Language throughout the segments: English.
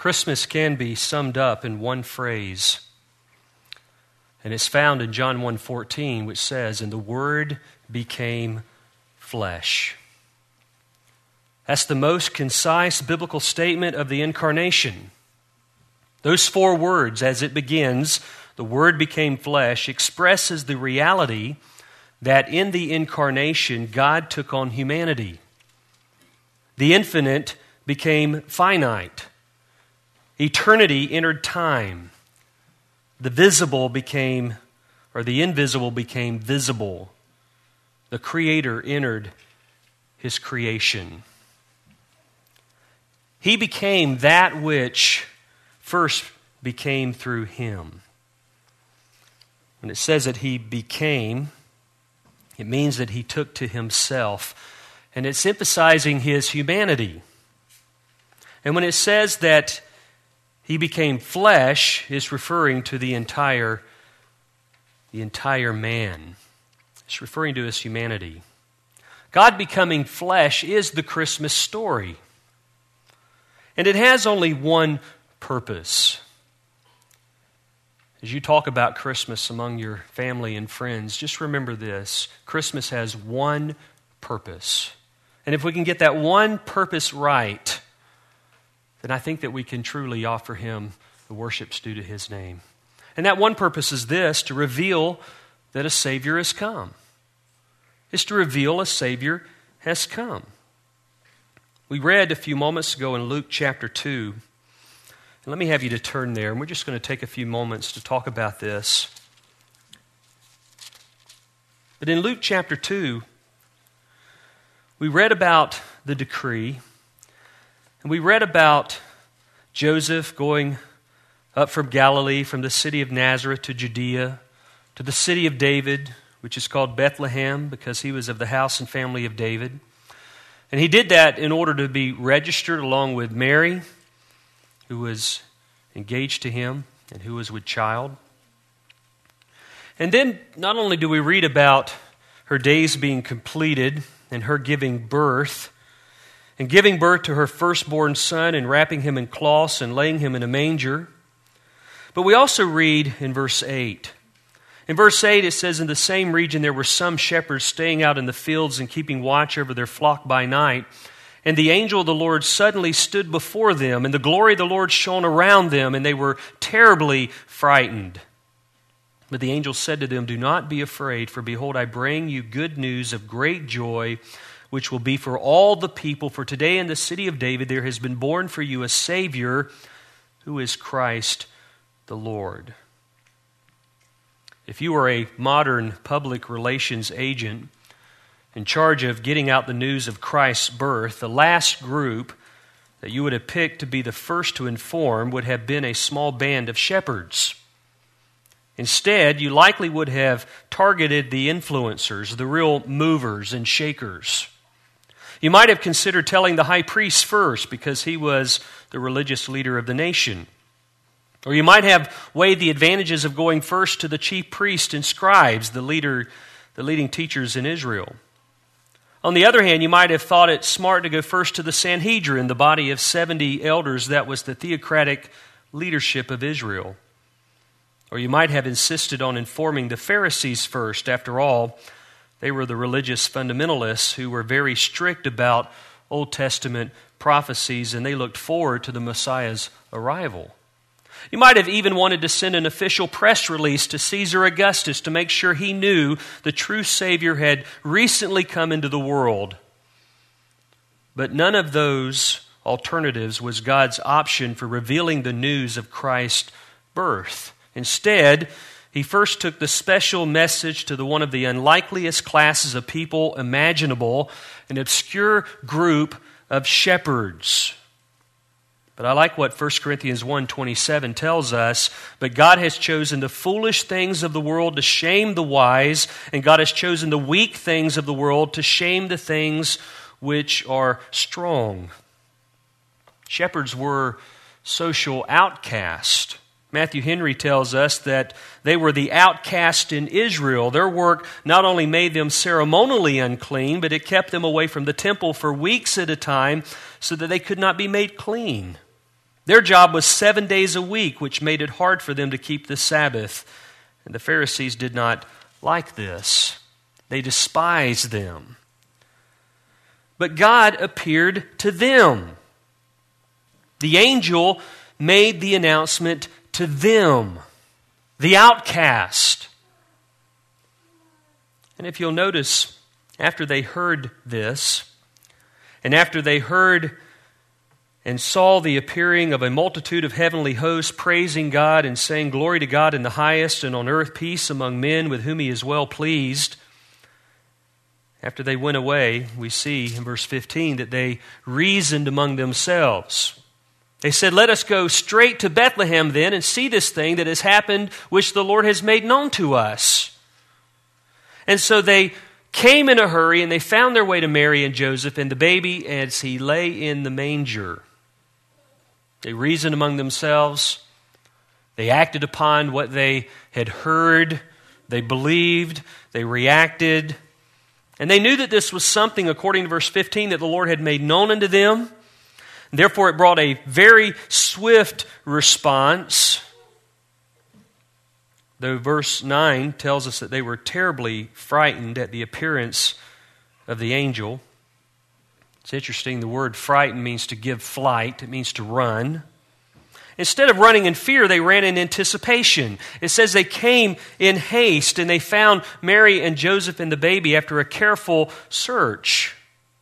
Christmas can be summed up in one phrase, and it's found in John 1:14, which says, "And the Word became flesh." That's the most concise biblical statement of the incarnation. Those 4 words, as it begins, "The Word became flesh," expresses the reality that in the incarnation, God took on humanity. The infinite became finite. Eternity entered time. The invisible became visible. The Creator entered His creation. He became that which first became through Him. When it says that He became, it means that He took to Himself, and it's emphasizing His humanity. And when it says that He became flesh, it's referring to the entire man. It's referring to His humanity. God becoming flesh is the Christmas story. And it has only one purpose. As you talk about Christmas among your family and friends, just remember this: Christmas has one purpose. And if we can get that one purpose right, then I think that we can truly offer Him the worships due to His name. And that one purpose is this: to reveal that a Savior has come. It's to reveal a Savior has come. We read a few moments ago in Luke chapter 2. And let me have you to turn there, and we're just going to take a few moments to talk about this. But in Luke chapter 2, we read about the decree, and we read about Joseph going up from Galilee, from the city of Nazareth to Judea, to the city of David, which is called Bethlehem, because he was of the house and family of David. And he did that in order to be registered along with Mary, who was engaged to him and who was with child. And then not only do we read about her days being completed and her giving birth to her firstborn son and wrapping him in cloths and laying him in a manger, but we also read in verse 8. In verse 8 it says, "In the same region there were some shepherds staying out in the fields and keeping watch over their flock by night. And the angel of the Lord suddenly stood before them, and the glory of the Lord shone around them, and they were terribly frightened. But the angel said to them, 'Do not be afraid, for behold, I bring you good news of great joy, which will be for all the people. For today in the city of David there has been born for you a Savior, who is Christ the Lord.'" If you are a modern public relations agent in charge of getting out the news of Christ's birth, the last group that you would have picked to be the first to inform would have been a small band of shepherds. Instead, you likely would have targeted the influencers, the real movers and shakers. You might have considered telling the high priest first because he was the religious leader of the nation. Or you might have weighed the advantages of going first to the chief priests and scribes, the leading teachers in Israel. On the other hand, you might have thought it smart to go first to the Sanhedrin, the body of 70 elders that was the theocratic leadership of Israel. Or you might have insisted on informing the Pharisees first. After all, they were the religious fundamentalists who were very strict about Old Testament prophecies, and they looked forward to the Messiah's arrival. You might have even wanted to send an official press release to Caesar Augustus to make sure he knew the true Savior had recently come into the world. But none of those alternatives was God's option for revealing the news of Christ's birth. Instead, He first took the special message to one of the unlikeliest classes of people imaginable, an obscure group of shepherds. But I like what 1 Corinthians 1:27 tells us. "But God has chosen the foolish things of the world to shame the wise, and God has chosen the weak things of the world to shame the things which are strong." Shepherds were social outcasts. Matthew Henry tells us that they were the outcast in Israel. Their work not only made them ceremonially unclean, but it kept them away from the temple for weeks at a time so that they could not be made clean. Their job was 7 days a week, which made it hard for them to keep the Sabbath. And the Pharisees did not like this. They despised them. But God appeared to them. The angel made the announcement to them, the outcast. And if you'll notice, after they heard this, and after they heard and saw the appearing of a multitude of heavenly hosts praising God and saying, "Glory to God in the highest, and on earth peace among men with whom He is well pleased," after they went away, we see in verse 15 that they reasoned among themselves. They said, "Let us go straight to Bethlehem then and see this thing that has happened, which the Lord has made known to us." And so they came in a hurry, and they found their way to Mary and Joseph and the baby as he lay in the manger. They reasoned among themselves. They acted upon what they had heard. They believed. They reacted. And they knew that this was something, according to verse 15, that the Lord had made known unto them. Therefore, it brought a very swift response. Though verse 9 tells us that they were terribly frightened at the appearance of the angel. It's interesting, the word frightened means to give flight. It means to run. Instead of running in fear, they ran in anticipation. It says they came in haste, and they found Mary and Joseph and the baby after a careful search.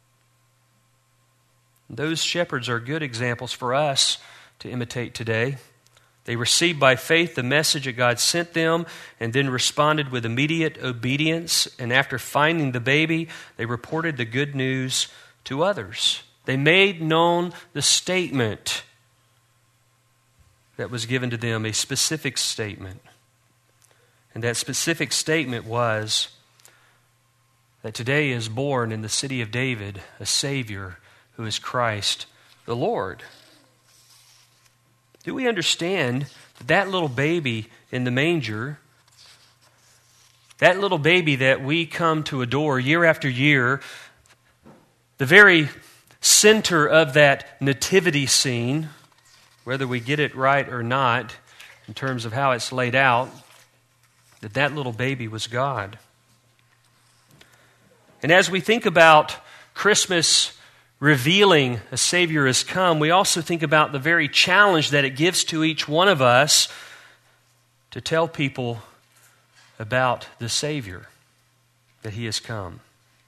Those shepherds are good examples for us to imitate today. They received by faith the message that God sent them and then responded with immediate obedience. And after finding the baby, they reported the good news to others. They made known the statement that was given to them, a specific statement. And that specific statement was that today is born in the city of David a Savior who is Christ the Lord. Do we understand that that little baby in the manger, that little baby that we come to adore year after year, the very center of that nativity scene, whether we get it right or not in terms of how it's laid out, that little baby was God? And as we think about Christmas revealing a Savior has come, we also think about the very challenge that it gives to each one of us to tell people about the Savior, that He has come.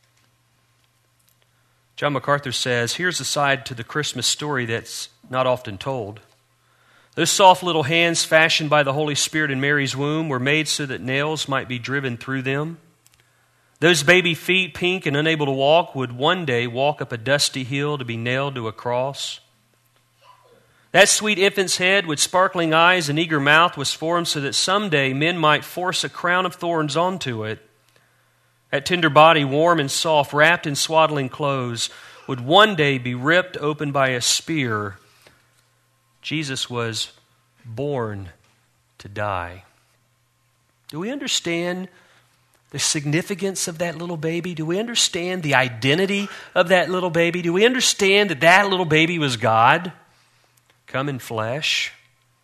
John MacArthur says, here's a side to the Christmas story that's not often told. Those soft little hands fashioned by the Holy Spirit in Mary's womb were made so that nails might be driven through them. Those baby feet, pink and unable to walk, would one day walk up a dusty hill to be nailed to a cross. That sweet infant's head with sparkling eyes and eager mouth was formed so that someday men might force a crown of thorns onto it. That tender body, warm and soft, wrapped in swaddling clothes, would one day be ripped open by a spear. Jesus was born to die. Do we understand the significance of that little baby? Do we understand the identity of that little baby? Do we understand that that little baby was God come in flesh?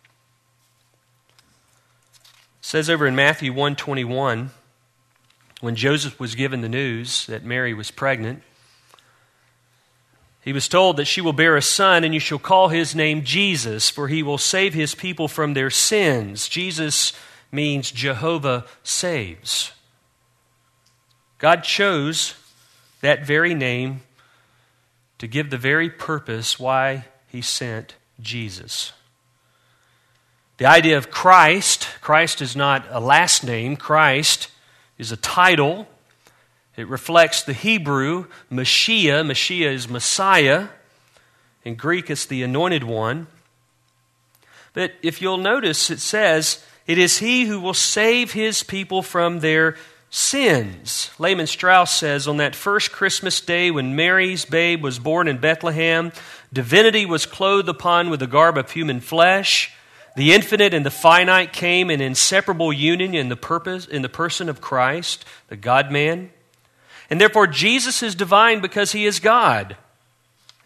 It says over in Matthew 1:21, when Joseph was given the news that Mary was pregnant, he was told that she will bear a son, and you shall call his name Jesus, for he will save his people from their sins. Jesus means Jehovah saves. God chose that very name to give the very purpose why He sent Jesus. The idea of Christ is not a last name. Christ is a title. It reflects the Hebrew Mashiach. Mashiach is Messiah. In Greek, it's the Anointed One. But if you'll notice, it says, it is He who will save His people from their sins. Lehman Strauss says, on that first Christmas day when Mary's babe was born in Bethlehem, divinity was clothed upon with the garb of human flesh. The infinite and the finite came in inseparable union in the person of Christ, the God-man. And therefore Jesus is divine because He is God.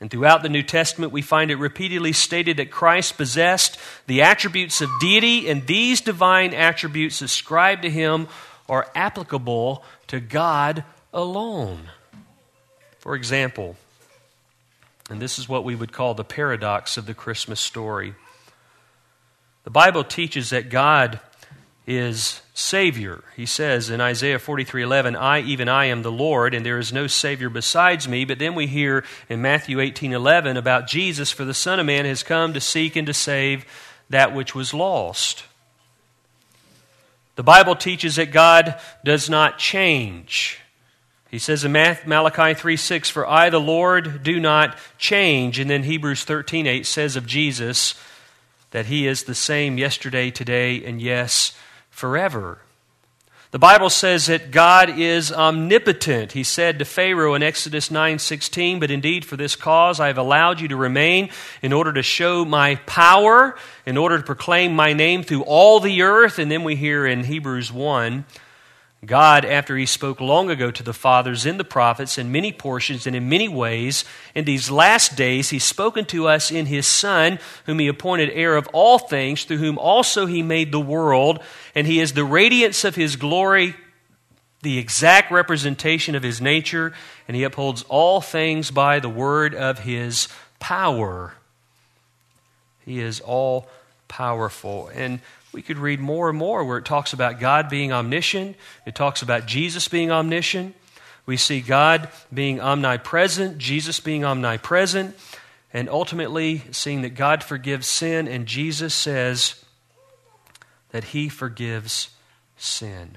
And throughout the New Testament, we find it repeatedly stated that Christ possessed the attributes of deity, and these divine attributes ascribed to him are applicable to God alone. For example, and this is what we would call the paradox of the Christmas story. The Bible teaches that God is Savior. He says in Isaiah 43:11, even I am the Lord, and there is no Savior besides me. But then we hear in Matthew 18:11 about Jesus, for the Son of Man has come to seek and to save that which was lost. The Bible teaches that God does not change. He says in Malachi 3:6, for I, the Lord, do not change. And then Hebrews 13:8 says of Jesus that he is the same yesterday, today, and yes, forever. The Bible says that God is omnipotent. He said to Pharaoh in Exodus 9:16, but indeed for this cause I have allowed you to remain, in order to show my power, in order to proclaim my name through all the earth. And then we hear in Hebrews 1, God, after he spoke long ago to the fathers in the prophets in many portions and in many ways, in these last days he's spoken to us in his Son, whom he appointed heir of all things, through whom also he made the world, and he is the radiance of his glory, the exact representation of his nature, and he upholds all things by the word of his power. He is all powerful. And we could read more and more where it talks about God being omniscient. It talks about Jesus being omniscient. We see God being omnipresent, Jesus being omnipresent, and ultimately seeing that God forgives sin, and Jesus says that he forgives sin.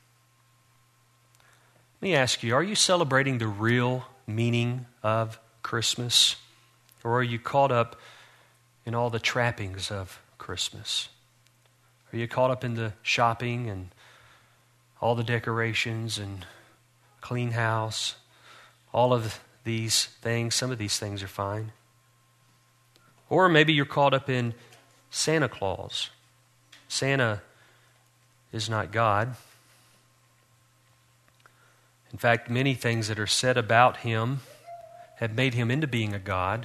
Let me ask you, are you celebrating the real meaning of Christmas? Or are you caught up in all the trappings of Christmas? Are you caught up in the shopping and all the decorations and clean house? All of these things, some of these things are fine. Or maybe you're caught up in Santa Claus. Santa is not God. In fact, many things that are said about him have made him into being a god.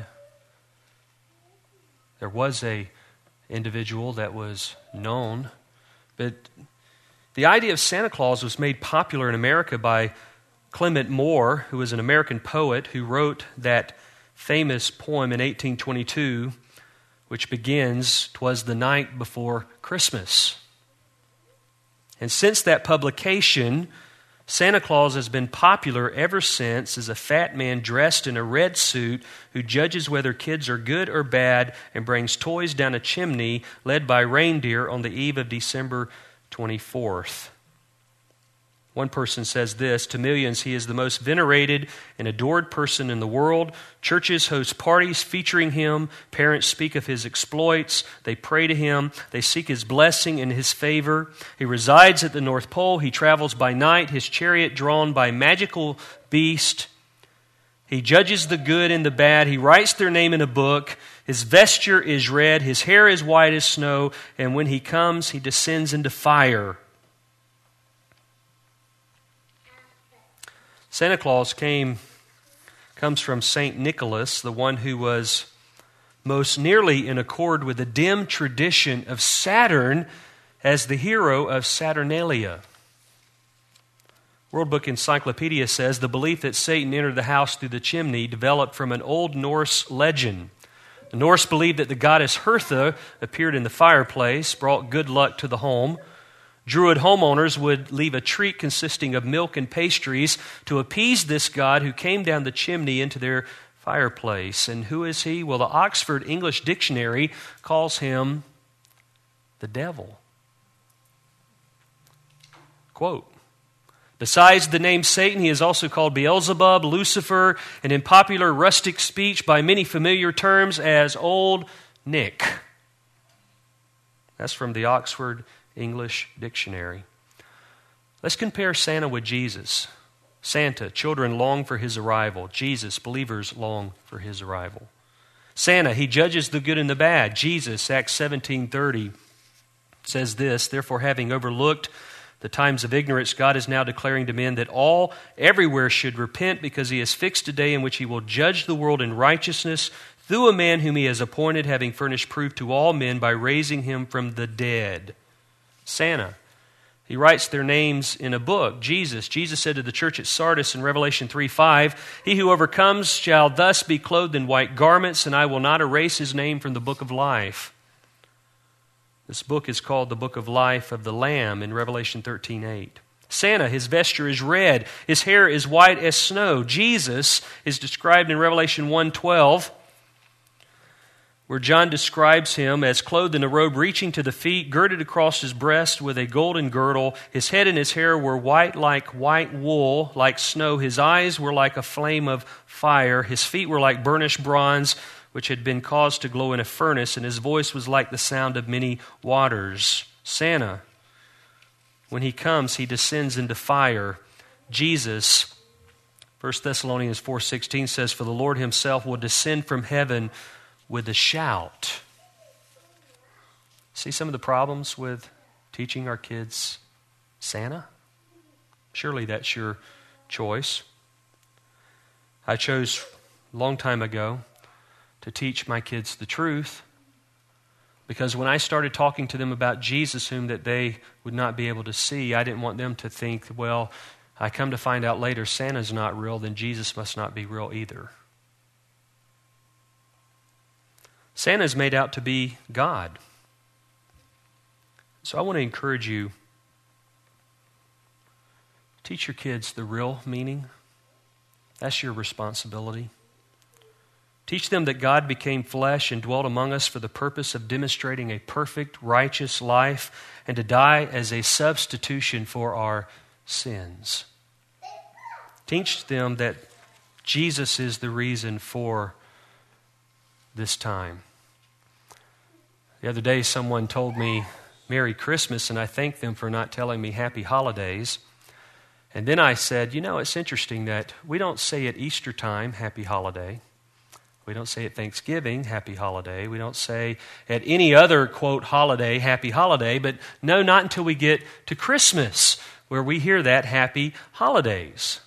There was a individual that was known, but the idea of Santa Claus was made popular in America by Clement Moore, who was an American poet who wrote that famous poem in 1822, which begins, "'Twas the night before Christmas." And since that publication, Santa Claus has been popular ever since as a fat man dressed in a red suit who judges whether kids are good or bad and brings toys down a chimney led by reindeer on the eve of December 24th. One person says this, "To millions, he is the most venerated and adored person in the world. Churches host parties featuring him. Parents speak of his exploits. They pray to him. They seek his blessing and his favor. He resides at the North Pole. He travels by night, his chariot drawn by magical beast. He judges the good and the bad. He writes their name in a book. His vesture is red. His hair is white as snow. And when he comes, he descends into fire." Santa Claus comes from St. Nicholas, the one who was most nearly in accord with the dim tradition of Saturn as the hero of Saturnalia. World Book Encyclopedia says the belief that Satan entered the house through the chimney developed from an old Norse legend. The Norse believed that the goddess Hertha appeared in the fireplace, brought good luck to the home. Druid homeowners would leave a treat consisting of milk and pastries to appease this god who came down the chimney into their fireplace. And who is he? Well, the Oxford English Dictionary calls him the devil. Quote, "Besides the name Satan, he is also called Beelzebub, Lucifer, and in popular rustic speech by many familiar terms as Old Nick." That's from the Oxford English Dictionary. Let's compare Santa with Jesus. Santa, children long for his arrival. Jesus, believers long for his arrival. Santa, he judges the good and the bad. Jesus, Acts 17:30, says this, "Therefore, having overlooked the times of ignorance, God is now declaring to men that all everywhere should repent, because he has fixed a day in which he will judge the world in righteousness through a man whom he has appointed, having furnished proof to all men by raising him from the dead. Santa. He writes their names in a book. Jesus said to the church at Sardis in Revelation 3:5, "He who overcomes shall thus be clothed in white garments, and I will not erase his name from the book of life." This book is called the Book of Life of the Lamb in Revelation 13:8. Santa, his vesture is red, his hair is white as snow. Jesus is described in Revelation 1:12, where John describes him as clothed in a robe reaching to the feet, girded across his breast with a golden girdle. His head and his hair were white like white wool, like snow. His eyes were like a flame of fire. His feet were like burnished bronze, which had been caused to glow in a furnace, and his voice was like the sound of many waters. Santa, when he comes, he descends into fire. Jesus, 1 Thessalonians 4:16 says, "For the Lord himself will descend from heaven with a shout." See some of the problems with teaching our kids Santa? Surely that's your choice. I chose a long time ago to teach my kids the truth, because when I started talking to them about Jesus, whom that they would not be able to see, I didn't want them to think, well, I come to find out later Santa's not real, then Jesus must not be real either. Santa is made out to be God. So I want to encourage you, teach your kids the real meaning. That's your responsibility. Teach them that God became flesh and dwelt among us for the purpose of demonstrating a perfect, righteous life and to die as a substitution for our sins. Teach them that Jesus is the reason for this time. The other day, someone told me Merry Christmas, and I thanked them for not telling me Happy Holidays. And then I said, it's interesting that we don't say at Easter time, Happy Holiday. We don't say at Thanksgiving, Happy Holiday. We don't say at any other, quote, holiday, Happy Holiday. But no, not until we get to Christmas, where we hear that Happy Holidays.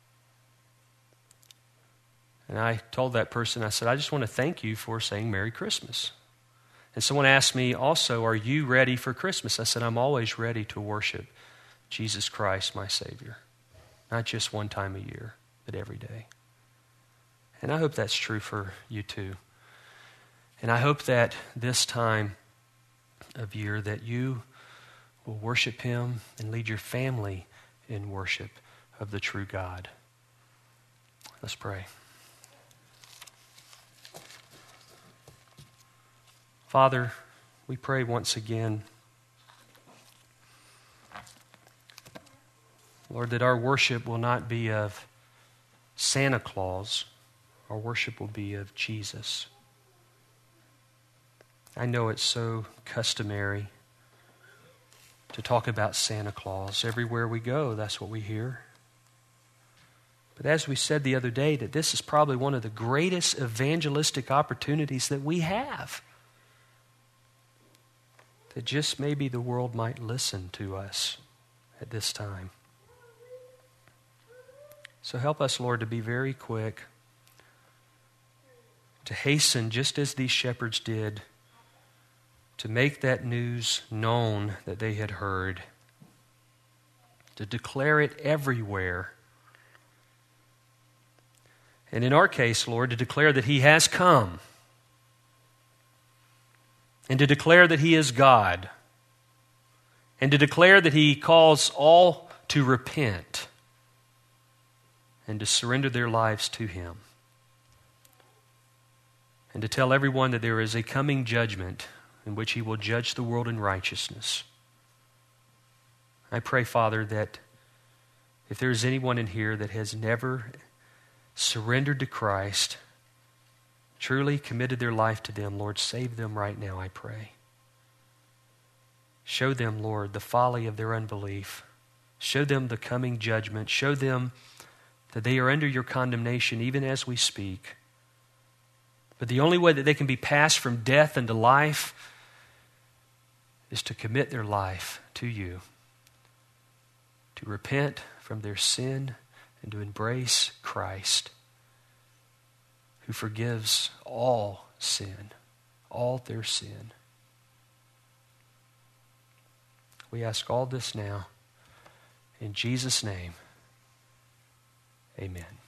And I told that person, I said, I just want to thank you for saying Merry Christmas. And someone asked me also, are you ready for Christmas? I said, I'm always ready to worship Jesus Christ, my Savior. Not just one time a year, but every day. And I hope that's true for you too. And I hope that this time of year that you will worship Him and lead your family in worship of the true God. Let's pray. Father, we pray once again, Lord, that our worship will not be of Santa Claus. Our worship will be of Jesus. I know it's so customary to talk about Santa Claus. Everywhere we go, that's what we hear. But as we said the other day, that this is probably one of the greatest evangelistic opportunities that we have. That just maybe the world might listen to us at this time. So help us, Lord, to be very quick, to hasten, just as these shepherds did, to make that news known that they had heard, to declare it everywhere. And in our case, Lord, to declare that He has come, and to declare that He is God, and to declare that He calls all to repent and to surrender their lives to Him, and to tell everyone that there is a coming judgment in which He will judge the world in righteousness. I pray, Father, that if there is anyone in here that has never surrendered to Christ, truly committed their life to them, Lord, save them right now, I pray. Show them, Lord, the folly of their unbelief. Show them the coming judgment. Show them that they are under your condemnation even as we speak. But the only way that they can be passed from death into life is to commit their life to you to repent from their sin and to embrace Christ, who forgives all sin, all their sin. We ask all this now in Jesus' name. Amen.